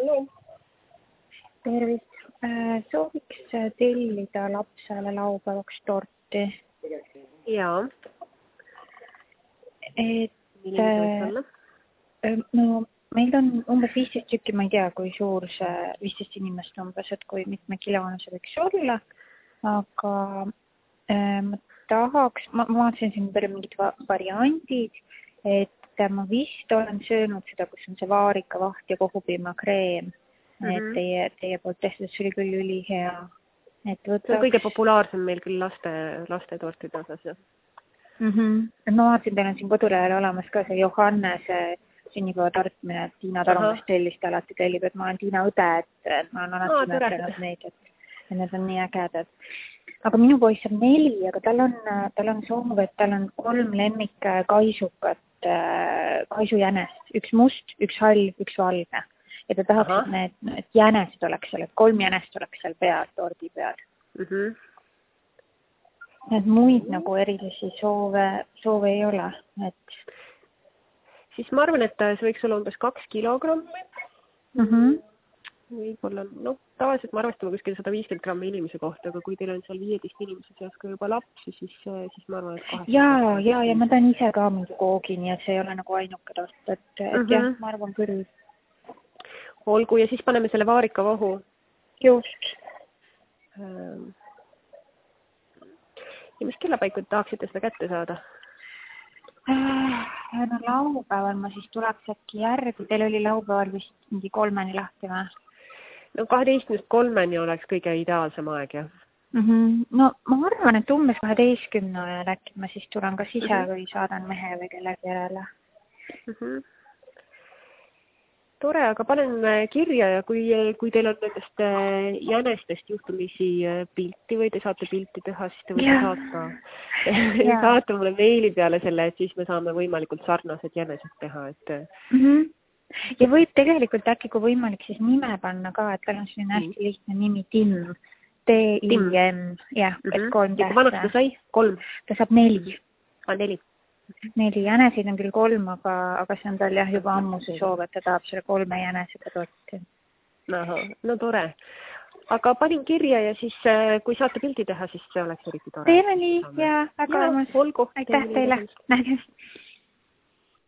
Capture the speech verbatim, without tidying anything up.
no. Tervist. Sooviks tellida lapsele laupäevaks torti. Jaa. Et no meil on umbes viisteist tükki, ma ei tea, kui suur see viisteist inimest umbes, et kui mitme kilone see võiks olla, aga äh, ma tahaks, ma, ma vaatasin siin palju mingid va- variandid, et ma vist olen söönud seda, kus on see vaarikavaht ja kohupiimakreem, mm -hmm. et teie, teie poolt tehtud, see oli küll ülihea. Et võtaks... See on kõige populaarsem meil küll laste, laste tortide osas, jah. Mm -hmm. Et ma vaatasin, teil on siin kodulehel olemas ka see Johannese sünnipäevatort, mida Tiina Talumees tellist alati tellib, et ma olen Tiina õde, et ma olen alati no, mõtlenud neid, et, et need on nii ägedad. Aga minu poiss on neli, aga tal on, tal on soov, et tal on kolm lemmik kaisukat, kaisujänest, üks must, üks hall, üks valge. Ja ta tahaks, et need, et jänesed oleks seal, et kolm jänest oleks seal peal, tordi peal. Mm -hmm. Need muid nagu erilisi soove, soove ei ole, et... Siis ma arvan, et see võiks olla umbes kaks kilogrammi. Mm -hmm. Võib-olla, noh, tavaliselt me arvestame kuskil sada viiskümmend grammi inimese kohta, aga kui teil on seal viieteist inimese seas ka juba lapsi, siis, siis ma arvan, et kaheksa. Jaa, jaa, ja ma taan ise ka mingi koogi, nii et see ei ole nagu ainuke tort, et, et mm -hmm. jah, ma arvan küll. Olgu, ja siis paneme selle vaarikavahu. Just. Ja mis kellapaikud tahaksite seda kätte saada? No laupäeval ma siis tuleks äkki järgi. Teil oli laupäeval vist mingi kolmeni lahti või? No kaheteistkümnest kolmeni oleks kõige ideaalsem aeg, jah. Mm -hmm. No ma arvan, et umbes kaheteistkümne ajal äkki ma siis tulen kas ise mm -hmm. või saadan mehe või kellegi järele. Mm -hmm. Tore, aga panen kirja ja kui, kui teil on nendest jänestest juhtumisi pilti või te saate pilti teha, siis te võite yeah. saata, saata mulle meili peale selle, et siis me saame võimalikult sarnased jänesed teha. Et... Mm -hmm. Ja võib tegelikult äkki, kui võimalik, siis nime panna ka, et tal on selline hästi mm. lihtne nimi Tim. T I M, jah, mm -hmm. et kolm tähte. Ja kui vanaks ta sai? Kolm? Ta saab neli. Ah, neli. Neli jänesid on küll kolm, aga, aga see on tal jah juba ammu see soov, et ta tahab selle kolme jänesega torti. Aha, no tore. Aga panin kirja ja siis, kui saate pildi teha, siis see oleks eriti tore. Teeme nii ja väga armas. Olgu. Aitäh teile. Nägemist.